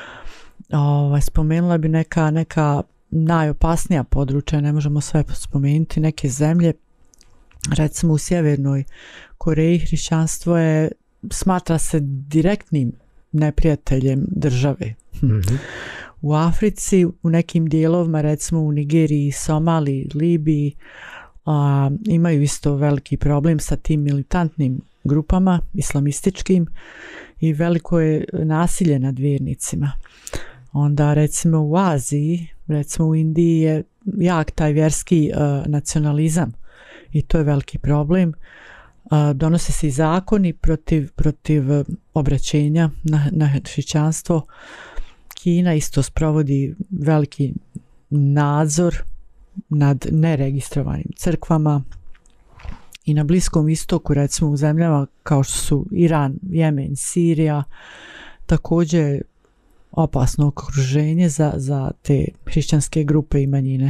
Uh, spomenula bi neka, neka najopasnija područja, ne možemo sve spomenuti, neke zemlje, recimo u Sjevernoj Koreji hrišćanstvo je smatra se direktnim neprijateljem države. Mm-hmm. U Africi, u nekim dijelovima, recimo u Nigeriji, Somaliji, Libiji, a, imaju isto veliki problem sa tim militantnim grupama, islamističkim, i veliko je nasilje nad vjernicima. Onda recimo u Aziji, recimo u Indiji je jak taj vjerski uh, nacionalizam i to je veliki problem. Uh, donose se i zakoni protiv, protiv uh, obraćenja na, na hrišćanstvo. Kina isto sprovodi veliki nadzor nad neregistrovanim crkvama i na Bliskom istoku, recimo u zemljama kao što su Iran, Jemen, Sirija, također opasno okruženje za, za te hrišćanske grupe i manjine.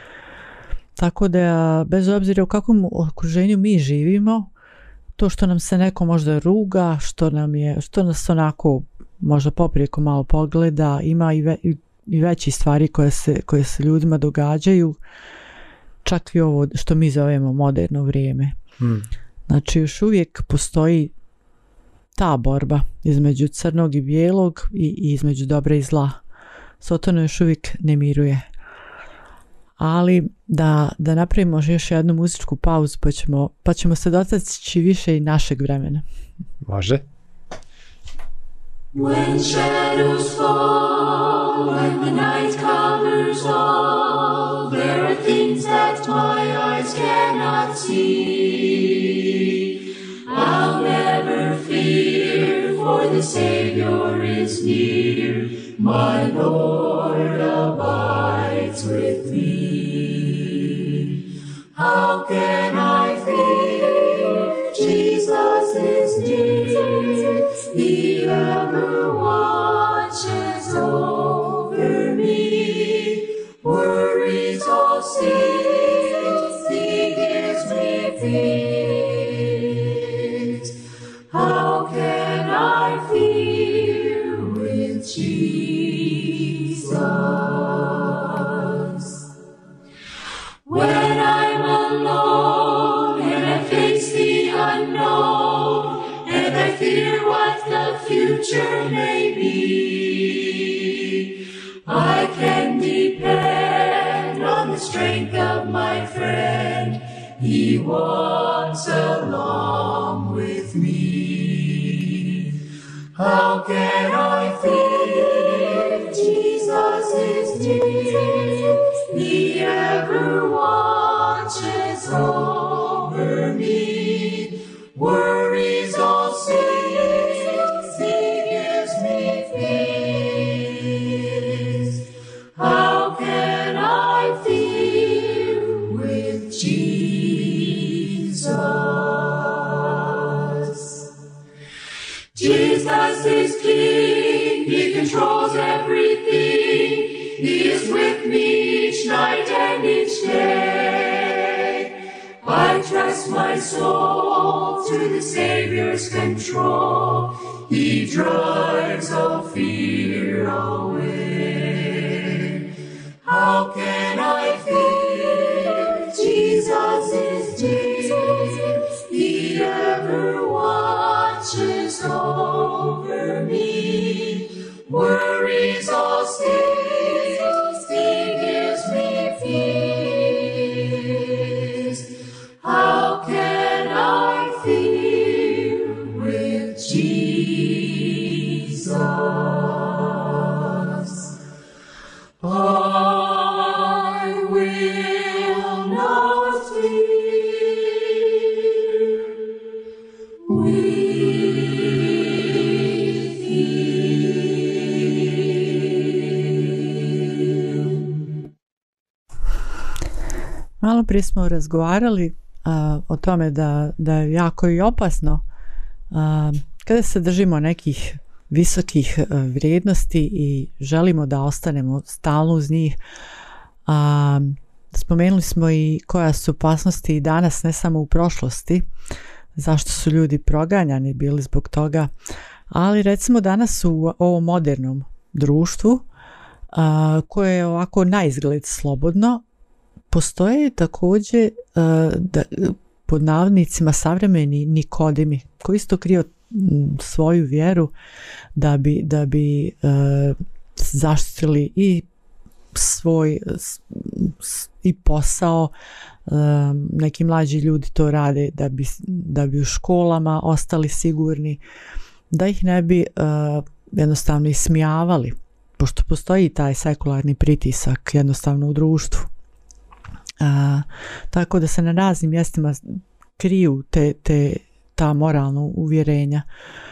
Tako da bez obzira u kakvom okruženju mi živimo, to što nam se neko možda ruga, što nam je, što nas onako možda poprijeko malo pogleda, ima i, ve, i veći stvari koje se, koje se ljudima događaju, čak i ovo što mi zovemo moderno vrijeme. Hmm. Znači još uvijek postoji ta borba između crnog i bijelog i, i između dobra i zla. Sotona još uvijek ne miruje. Ali da, da napravimo još jednu muzičku pauzu pa ćemo, pa ćemo se dotaći više i našeg vremena. Može. When shadows fall and the night covers all, there are things that my eyes cannot see. I'll never fear, for the Savior is near. My Lord abides with me. How can I fear? Jesus is near. He ever watches over me. Worries all cease. He gives me peace. How can I fear with Jesus? When I'm alone and I face the unknown and I fear what the future may be, I can once along with me. How can I fear? Jesus is near. He ever watches over me. Worries all cease. He gives me peace. How can I fear with Jesus? Jesus is King. He controls everything. He is with me each night and each day. I trust my soul to the Savior's control. He drives all fear away. How can I fear? Jesus is dear. He ever watches over me. Worries all cease. He gives me peace. How can I fear with Jesus? I will not fear with Malo prije smo razgovarali a, o tome da, da je jako i opasno a, kada se držimo nekih visokih a, vrijednosti i želimo da ostanemo stalno uz njih. A, spomenuli smo i koja su opasnosti i danas, ne samo u prošlosti, zašto su ljudi proganjani bili zbog toga, ali recimo danas u ovom modernom društvu a, koje je ovako na izgled slobodno, postoje također uh, da, pod navodnicima savremeni Nikodimi koji isto kriju svoju vjeru da bi, da bi uh, zaštitili i svoj s, s, i posao. Uh, neki mlađi ljudi to rade da bi, da bi u školama ostali sigurni, da ih ne bi uh, jednostavno ismijavali, pošto postoji taj sekularni pritisak jednostavno u društvu. A, tako da se na raznim mjestima kriju te, te, ta moralna uvjerenja.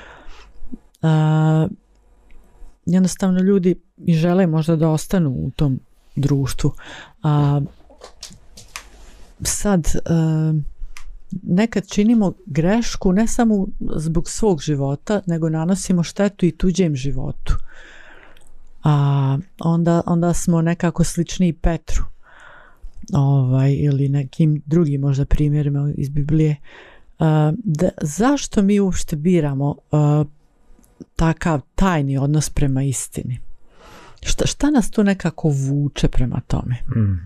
A, jednostavno ljudi i žele možda da ostanu u tom društvu. A, sad a, nekad činimo grešku ne samo zbog svog života, nego nanosimo štetu i tuđem životu. A, onda, onda smo nekako slični Petru. Ovaj, ili nekim drugim možda primjerima iz Biblije. Uh, da, zašto mi uopšte biramo uh, takav tajni odnos prema istini? Šta, šta nas tu nekako vuče prema tome? Hmm.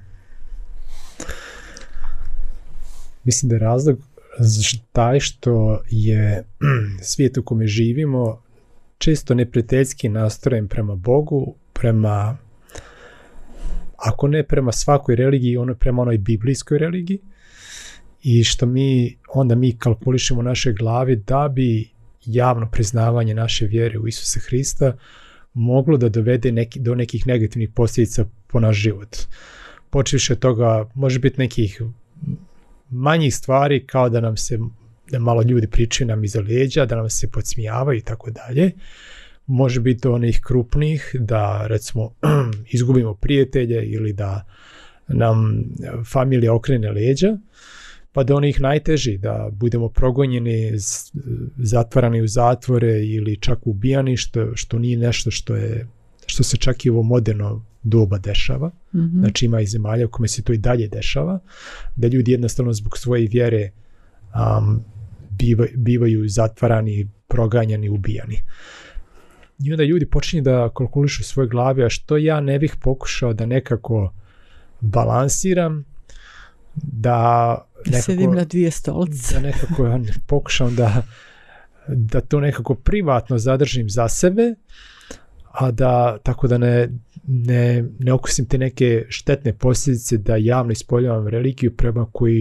Mislim da je razlog taj što je svijet u kome živimo često neprijateljski nastrojen prema Bogu, prema, ako ne prema svakoj religiji, ono prema onoj biblijskoj religiji, i što mi onda mi kalkulišemo u našoj glavi da bi javno priznavanje naše vjere u Isusa Hrista moglo da dovede neki, do nekih negativnih posljedica po naš život. Počevši od toga, može biti nekih manjih stvari, kao da nam se, da malo ljudi pričaju nam iza leđa, da nam se podsmijavaju i tako dalje. Može biti do onih krupnih, da recimo izgubimo prijatelje ili da nam familija okrene leđa, pa do onih najtežih, da budemo progonjeni, zatvarani u zatvore ili čak ubijani, što, što nije nešto što je, što se čak i u ovo moderno doba dešava. Mm-hmm. Znači ima i zemalja u kome se to i dalje dešava, da ljudi jednostavno zbog svoje vjere um, biva, bivaju zatvarani, proganjani, ubijani. I onda ljudi počinju da kalkulišu u svojoj glavi, a što ja ne bih pokušao da nekako balansiram, da nekako, sedim na dvije stolice. Da nekako ja pokušam da, da to nekako privatno zadržim za sebe, a da tako da ne, ne, ne okusim te neke štetne posljedice, da javno ispoljavam religiju prema koji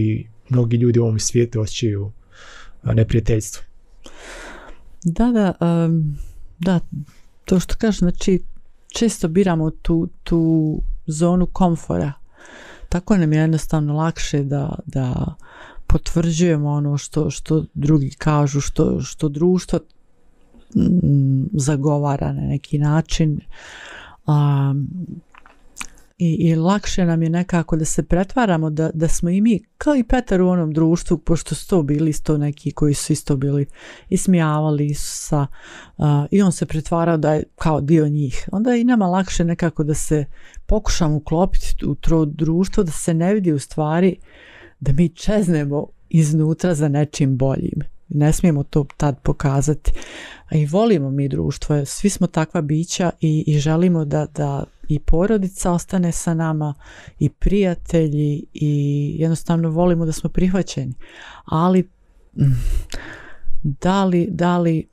mnogi ljudi u ovom svijetu osjećaju neprijateljstvo. Da, da, um, da, to što kažeš, znači često biramo tu, tu zonu komfora. Tako nam je jednostavno lakše da, da potvrđujemo ono što, što drugi kažu, što, što društvo m, zagovara na neki način. Um, I, i lakše nam je nekako da se pretvaramo da, da smo i mi, kao i Petar u onom društvu, pošto su to bili isto neki koji su isto bili ismijavali Isusa uh, i on se pretvarao da je kao dio njih. Onda je i nama lakše nekako da se pokušamo uklopiti u to društvo, da se ne vidi u stvari da mi čeznemo iznutra za nečim boljim. Ne smijemo to tad pokazati. I volimo mi društvo, svi smo takva bića i, i želimo da, da i porodica ostane sa nama i prijatelji i jednostavno volimo da smo prihvaćeni. Ali da li, da li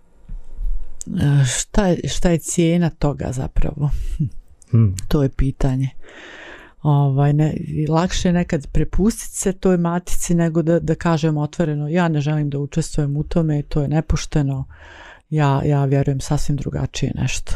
šta je, šta je cijena toga zapravo? Hmm. To je pitanje. Ovaj, ne, lakše je nekad prepustiti se toj matici nego da, da kažem otvoreno ja ne želim da učestvujem u tome, to je nepošteno, ja, ja vjerujem sasvim drugačije nešto.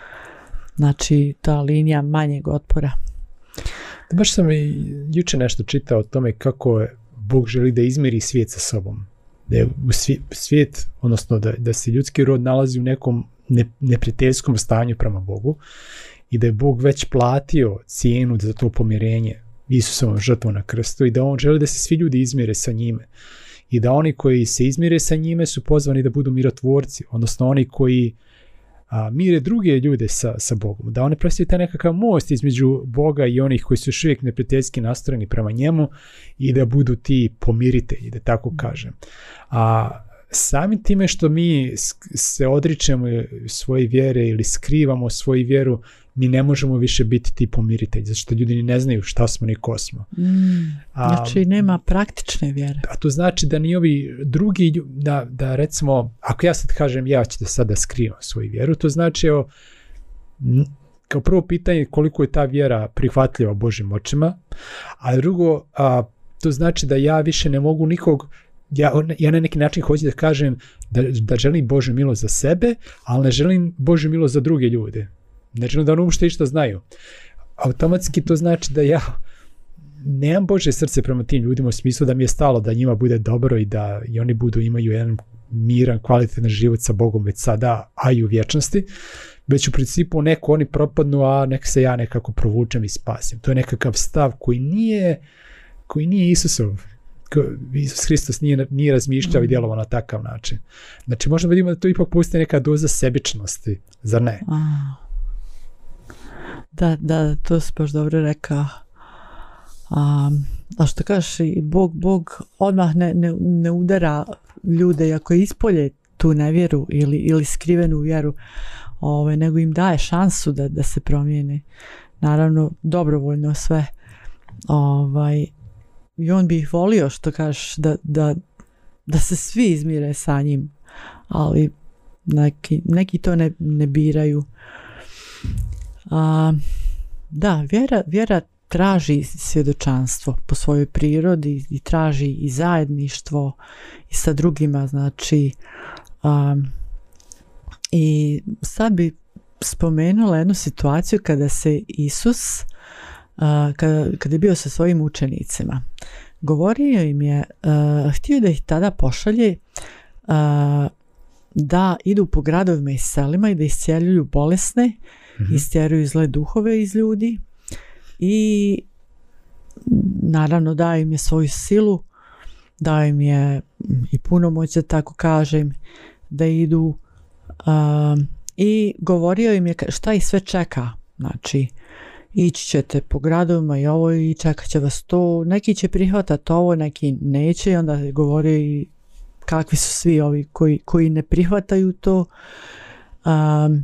Znači ta linija manjeg otpora. Baš sam i juče nešto čitao o tome kako Bog želi da izmiri svijet sa sobom. Da je u svijet, odnosno da, da se ljudski rod nalazi u nekom ne, neprijateljskom stanju prema Bogu i da je Bog već platio cijenu za to pomirenje Isusovom žrtvom na krstu i da on želi da se svi ljudi izmire sa njime i da oni koji se izmire sa njime su pozvani da budu mirotvorci, odnosno oni koji a, mire druge ljude sa, sa Bogom, da oni predstavljaju taj nekakav most između Boga i onih koji su još uvijek neprijateljski nastrojeni prema njemu i da budu ti pomiritelji, da tako kažem. A samim time što mi se odričemo svoje vjere ili skrivamo svoju vjeru, mi ne možemo više biti ti pomiritelji, zato što ljudi ne znaju šta smo ni ko smo. Mm, znači nema praktične vjere. A to znači da ni ovi drugi, da, da recimo, ako ja sad kažem ja ću da sada skrivam svoju vjeru, to znači evo, kao prvo pitanje koliko je ta vjera prihvatljiva Božjim očima, a drugo, a, to znači da ja više ne mogu nikog, ja, ja na neki način hoću da kažem da, da želim Božju milost za sebe, ali ne želim Božju milost za druge ljude. Ne želim da ono uopšte išta znaju. Automatski to znači da ja nemam Božje srce prema tim ljudima u smislu da mi je stalo da njima bude dobro i da i oni budu imaju jedan miran, kvalitetan život sa Bogom već sada, a i u vječnosti, već u principu neko oni propadnu, a nek se ja nekako provučem i spasim. To je nekakav stav koji nije, koji nije Isusov. Isus Hristos nije, nije razmišljao i djelovao na takav način. Znači možda vidimo da to ipak postoji neka doza sebičnosti, zar ne? A, da, da, to si baš dobro rekao. A, a što kažeš, Bog, Bog odmah ne, ne, ne udara ljude ako ispolje tu nevjeru ili, ili skrivenu vjeru, ovaj, nego im daje šansu da, da se promijene. Naravno, dobrovoljno sve. Ovaj, I on bi ih volio, što kažeš, da, da, da se svi izmire sa njim, ali neki, neki to ne, ne biraju. A, da, vjera, vjera traži svjedočanstvo po svojoj prirodi i traži i zajedništvo i sa drugima, znači a, i sad bi spomenula jednu situaciju kada se Isus a, kada, kada je bio sa svojim učenicima, govorio im je, a, htio da ih tada pošalje a, da idu po gradovima i selima i da iscijeljuju bolesne, mm-hmm. istjeruju zle duhove iz ljudi i naravno dao im je svoju silu, dao im je i punomoć, da tako kažem, da idu um, i govorio im je šta ih sve čeka. Znači, ići ćete po gradovima i ovo i čekat će vas to, neki će prihvatati ovo, neki neće, i onda je govorio i kakvi su svi ovi koji, koji ne prihvataju to. Um,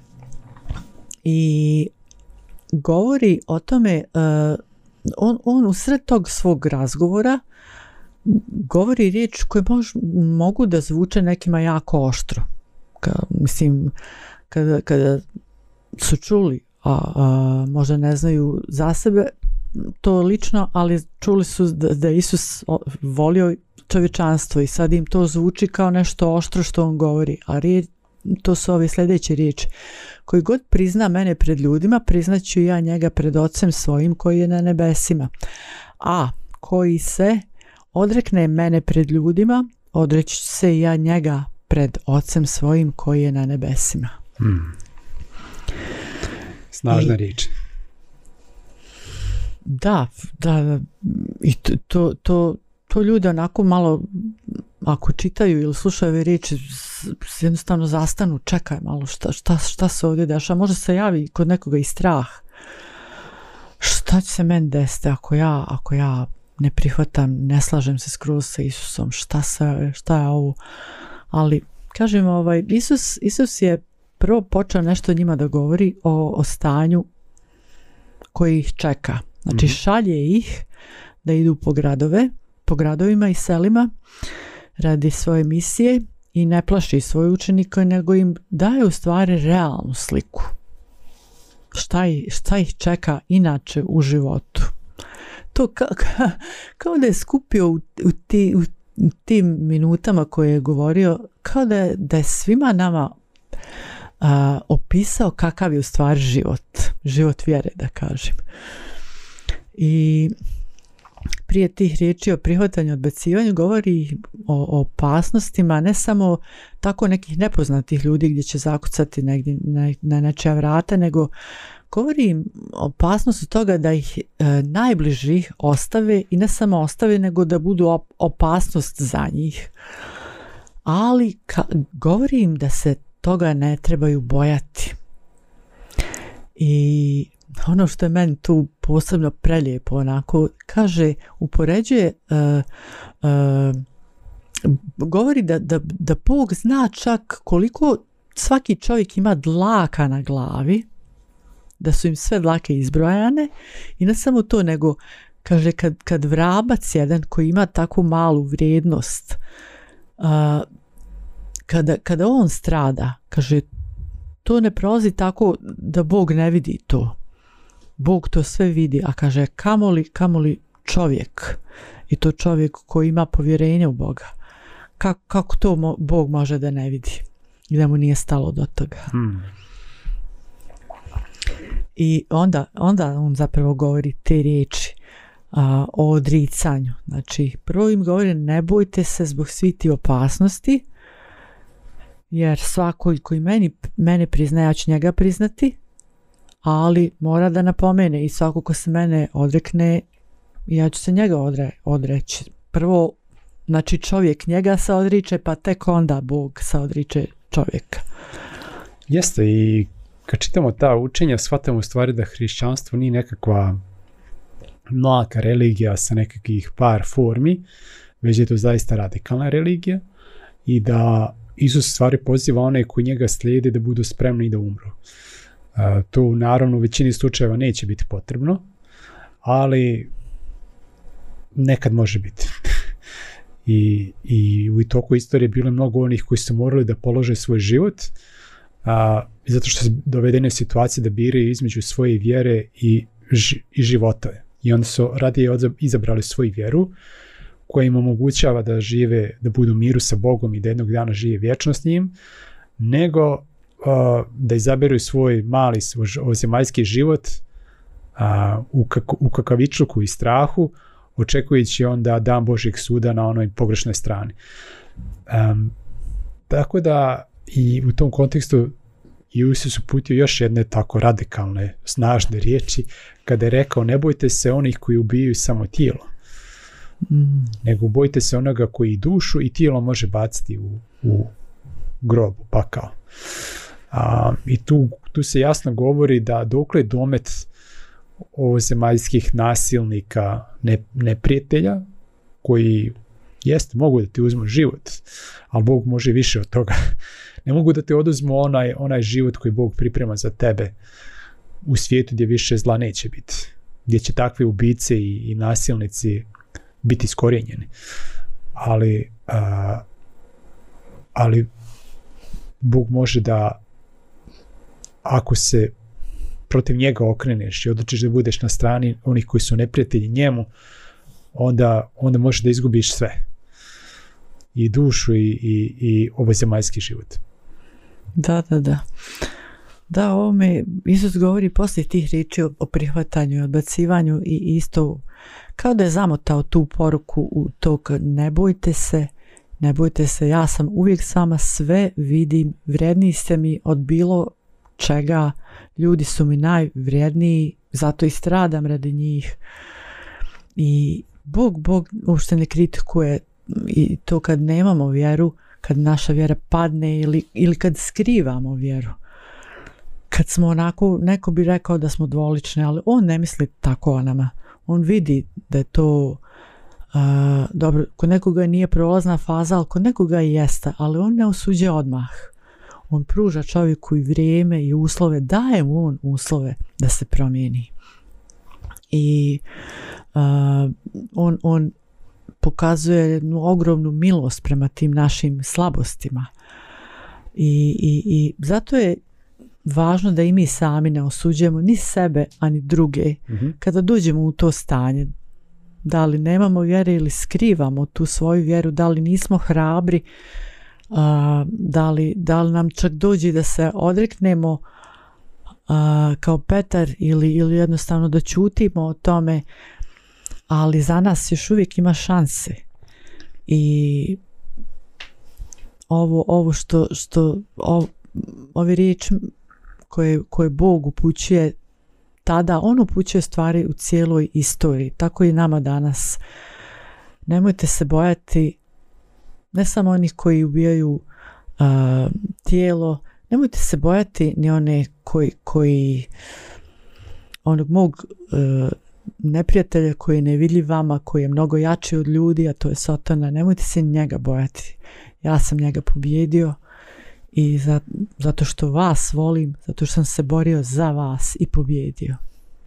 i govori o tome, uh, on, on usred tog svog razgovora govori riječ koje mož, mogu da zvuče nekima jako oštro. Ka, mislim, kada, kada su čuli, a, a možda ne znaju za sebe, to lično, ali čuli su da, da Isus volio čovječanstvo i sad im to zvuči kao nešto oštro što on govori, a riječ, to su ove sljedeće riječi: koji god prizna mene pred ljudima, priznaću ja njega pred Ocem svojim koji je na nebesima. A koji se odrekne mene pred ljudima, odreći se ja njega pred Ocem svojim koji je na nebesima. Hmm. Snažna I, riječ. Da, da, i to, to, to, to ljudi onako malo, ako čitaju ili slušaju ove riječi, jednostavno zastanu, čekaj malo, šta, šta, šta se ovdje dešava, može se javi kod nekoga i strah. Šta će se meni desiti ako ja, ako ja ne prihvatam, ne slažem se skroz sa Isusom, šta, se, šta je ovo? Ali, kažem, ovaj, Isus, Isus je prvo počeo nešto njima da govori o, o stanju koji ih čeka. Znači, mm-hmm. šalje ih da idu po gradove, po gradovima i selima radi svoje misije i ne plaši svoje učenike, nego im daje u stvari realnu sliku. Šta ih, šta ih čeka inače u životu. To ka, ka, kao da je skupio u, u, ti, u tim minutama koje je govorio, kao da je, da je svima nama a, opisao kakav je u stvari život. Život vjere, da kažem. I prije tih riječi o prihvatanju i odbacivanju govori o, o opasnostima, ne samo tako nekih nepoznatih ljudi gdje će zakucati negdje na, na nečija vrata, nego govori o opasnosti toga da ih e, najbliži ostave i ne samo ostave, nego da budu op- opasnost za njih. Ali ka, govori im da se toga ne trebaju bojati. I ono što je meni tu posebno prelijepo, onako, kaže, upoređuje, uh, uh, govori da, da, da Bog zna čak koliko svaki čovjek ima dlaka na glavi, da su im sve dlake izbrojane, i ne samo to, nego kaže, kad, kad vrabac jedan koji ima takvu malu vrijednost, uh, kada, kada on strada, kaže, to ne prolazi tako da Bog ne vidi to. Bog to sve vidi, a kaže, kamoli, kamoli čovjek, i to čovjek koji ima povjerenje u Boga. Kako, kako to mo, Bog može da ne vidi i da mu nije stalo do toga? Hmm. I onda, onda on zapravo govori te riječi a, o odricanju. Znači, prvo im govori, ne bojte se zbog svih ti opasnosti, jer svako koji meni, mene priznaje, ja ću njega priznati, ali mora da napomene, i svako ko se mene odrekne, ja ću se njega odre, odreći. Prvo, znači, čovjek njega se odriče, pa tek onda Bog se odriče čovjeka. Jeste, i kad čitamo ta učenja, shvatamo u stvari da hrišćanstvo nije nekakva mlaka religija sa nekakvih par formi, već je to zaista radikalna religija, i da Isus stvari poziva one koji njega slijede da budu spremni da umru. Uh, to naravno u većini slučajeva neće biti potrebno, ali nekad može biti. I, i u toku istorije bilo je mnogo onih koji su morali da polože svoj život, uh, zato što su dovedene situacije da biraju između svoje vjere i, ži, i života. I onda su radije izabrali svoju vjeru, koja im omogućava da žive, da budu u miru sa Bogom i da jednog dana žive vječno s njim, nego uh, da izaberu svoj mali ovozemaljski život uh, u, kak, u kakavičluku i strahu, očekujući onda dan Božjeg suda na onoj pogrešnoj strani. Um, tako da i u tom kontekstu Isus uputio još jedne tako radikalne, snažne riječi, kada je rekao, ne bojte se onih koji ubijaju samo tijelo, Mm. nego bojte se onoga koji i dušu i tijelo može baciti u, u grobu, pakao. A, I tu, tu se jasno govori da dokle domet ovozemaljskih nasilnika, ne, neprijatelja, koji jest, mogu da ti uzmu život, ali Bog može više od toga. Ne mogu da te oduzmu onaj, onaj život koji Bog priprema za tebe u svijetu gdje više zla neće biti, gdje će takvi ubice i, i nasilnici biti iskorijenjeni. Ali, a, ali Bog može da, ako se protiv njega okreneš i odlučiš da budeš na strani onih koji su neprijatelji njemu, onda, onda možeš da izgubiš sve. I dušu i, i, i ovozemaljski život. Da, da, da. Da, ovo me Isus govori poslije tih riječi o, o prihvatanju i odbacivanju i isto kao da je zamotao tu poruku u tog ne bojte se, ne bojte se, ja sam uvijek s vama, sve vidim, vrijedniji ste mi od bilo čega, ljudi su mi najvrijedniji, zato i stradam radi njih. I Bog, Bog uopšte ne kritikuje i to kad nemamo vjeru, kad naša vjera padne ili, ili kad skrivamo vjeru. Kad smo onako, neko bi rekao da smo dvolični, ali on ne misli tako o nama. On vidi da je to uh, dobro, kod nekoga nije prolazna faza, ali kod nekoga i jeste, ali on ne osuđuje odmah. On pruža čovjeku i vrijeme i uslove, daje mu on uslove da se promijeni. I uh, on, on pokazuje jednu ogromnu milost prema tim našim slabostima. I, i, i zato je važno da i mi sami ne osuđujemo ni sebe, ani druge. Mm-hmm. Kada dođemo u to stanje, da li nemamo vjere ili skrivamo tu svoju vjeru, da li nismo hrabri, uh, da, li, da li nam čak dođe da se odreknemo uh, kao Petar ili, ili jednostavno da ćutimo o tome, ali za nas još uvijek ima šanse. I ovo, ovo što, što ov, ove riječi koje, koje Bog upućuje tada, on upućuje stvari u cijeloj istoriji, tako i nama danas. Nemojte se bojati ne samo onih koji ubijaju uh, tijelo, nemojte se bojati ni one koji, koji onog mog uh, neprijatelja koji je nevidljiv vama, koji je mnogo jači od ljudi, a to je Satana. Nemojte se njega bojati. Ja sam njega pobjedio i za, zato što vas volim, zato što sam se borio za vas i pobjedio.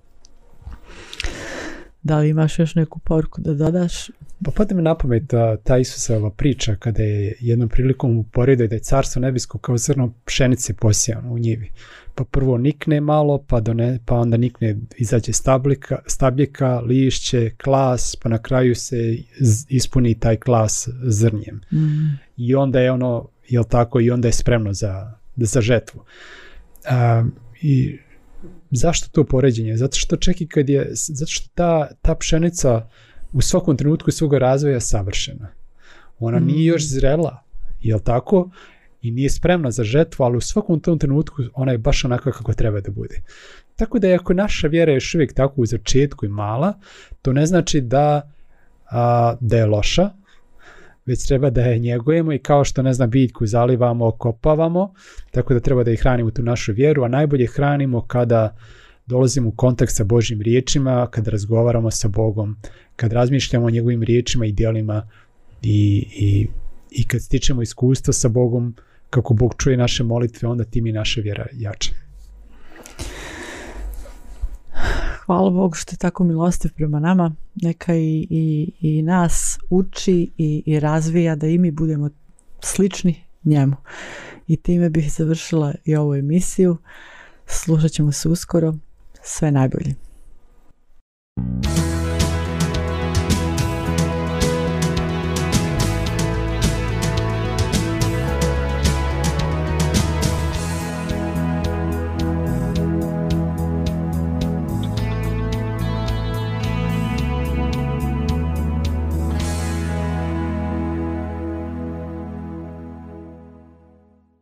Da li imaš još neku poruku da dodaš? Pa pada mi na pamet ta, ta Isusova priča kada je jednom prilikom uporedio da je carstvo nebesko kao zrno pšenice posijano u njivi. Pa prvo nikne malo, pa, done, pa onda nikne, izađe stablika, stabljika, lišće, klas, pa na kraju se ispuni taj klas zrnjem. Mm. I onda je ono, jel tako, i onda je spremno za, za žetvu. Um, I zašto to poređenje? Zato što čak i kad je, zato što ta, ta pšenica u svakom trenutku svoga razvoja savršena. Ona mm. nije još zrela, jel tako? I nije spremna za žetvu, ali u svakom tom trenutku ona je baš onaka kako treba da bude. Tako da ako naša vjera je još uvijek tako u začetku i mala, to ne znači da, a, da je loša, već treba da je njegujemo i kao što, ne znam, biljku zalivamo, okopavamo, tako da treba da ih hranimo tu našu vjeru, a najbolje hranimo kada dolazimo u kontakt sa Božjim riječima, kada razgovaramo sa Bogom, kad razmišljamo o njegovim riječima i djelima i, i, i kad stičemo iskustva sa Bogom, kako Bog čuje naše molitve, onda tim i naša vjera jača. Hvala Bogu što je tako milostiv prema nama. Neka i, i, i nas uči i, i razvija da i mi budemo slični njemu. I time bih završila i ovu emisiju. Slušat ćemo se uskoro. Sve najbolje.